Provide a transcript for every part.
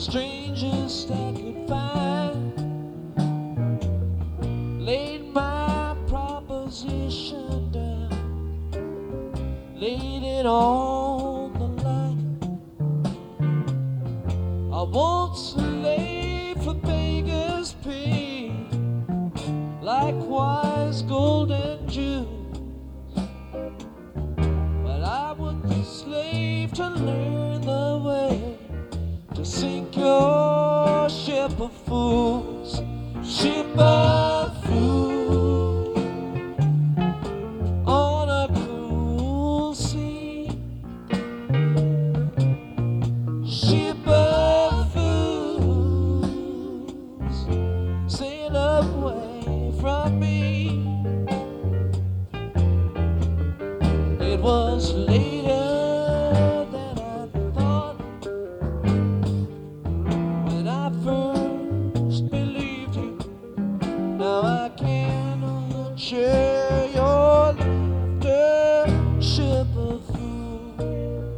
strangest I could find, laid my proposition down, laid it on the line. I won't slave for beggars' pay, likewise gold and jewels, but I would be slave to learn the way to sink your ship of fools, ship of fools, on a cruel sea, ship of fools, sail away from me. It was later than I thought when I first believed you. Now I cannot share your laughter, ship of fools.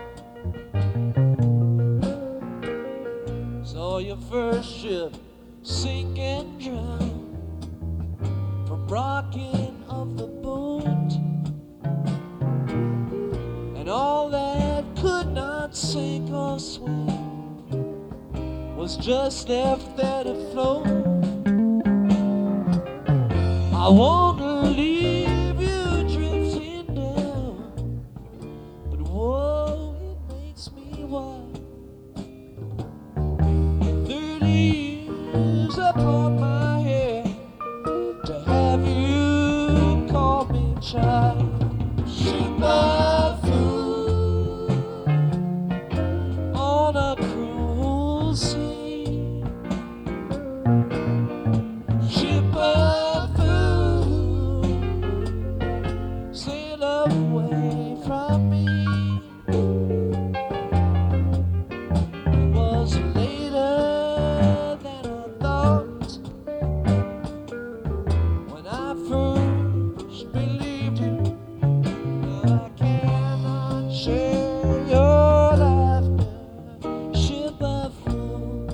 Saw your first ship sink and drown from rocking of the boat, and all that could not sink or swim was just left there to float. I won't leave you drifting down, but whoa, it makes me wild. 30 years upon my head to have you call me child, ship of fools, on a cruel sea, ship of fools, sail away from me. It was later than I thought when I first believed you. Now I cannot share your laughter, ship of fools.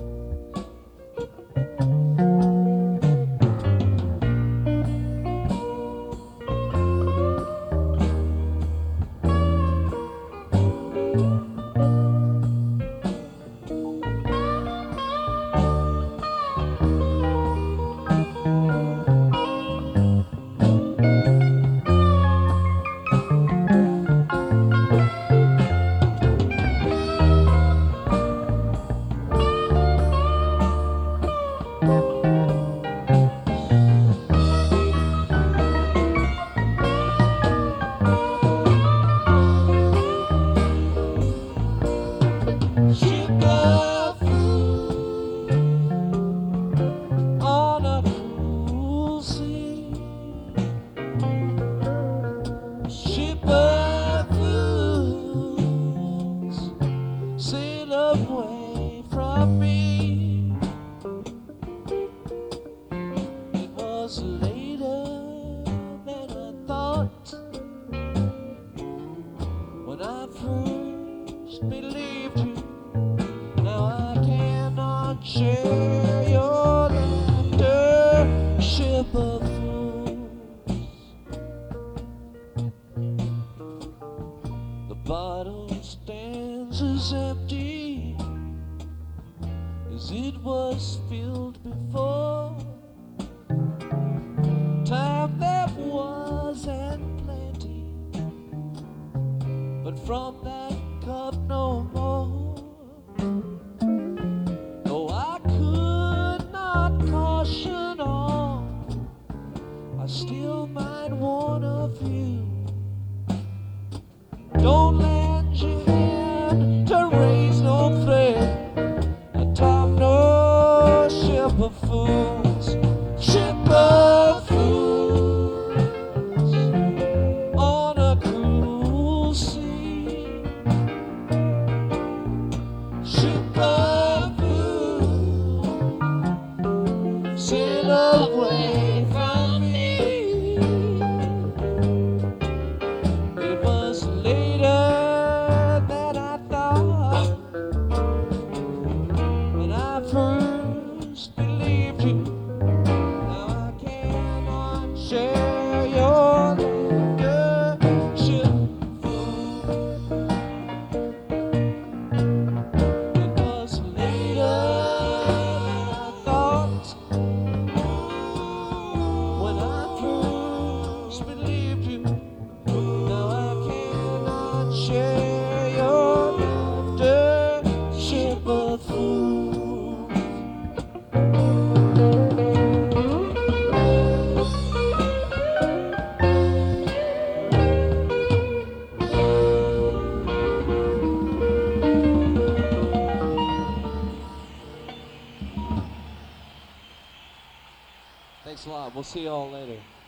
Ship of fools, on a cruel sea, ship of fools, sail away from me. It was later than I thought when I first believed you. Now I cannot share your laughter, ship of fools. The bottle stands as empty as it was filled before. Time there was and plenty, but from that cup no more. Though I could not caution all, I still might warn of you. Don't lend your hand to raise no thread, atop no ship of fools, ship of fools, on a cruel sea, ship of fools, sail away from me. It was later that I thought Thanks a lot. We'll see you all later.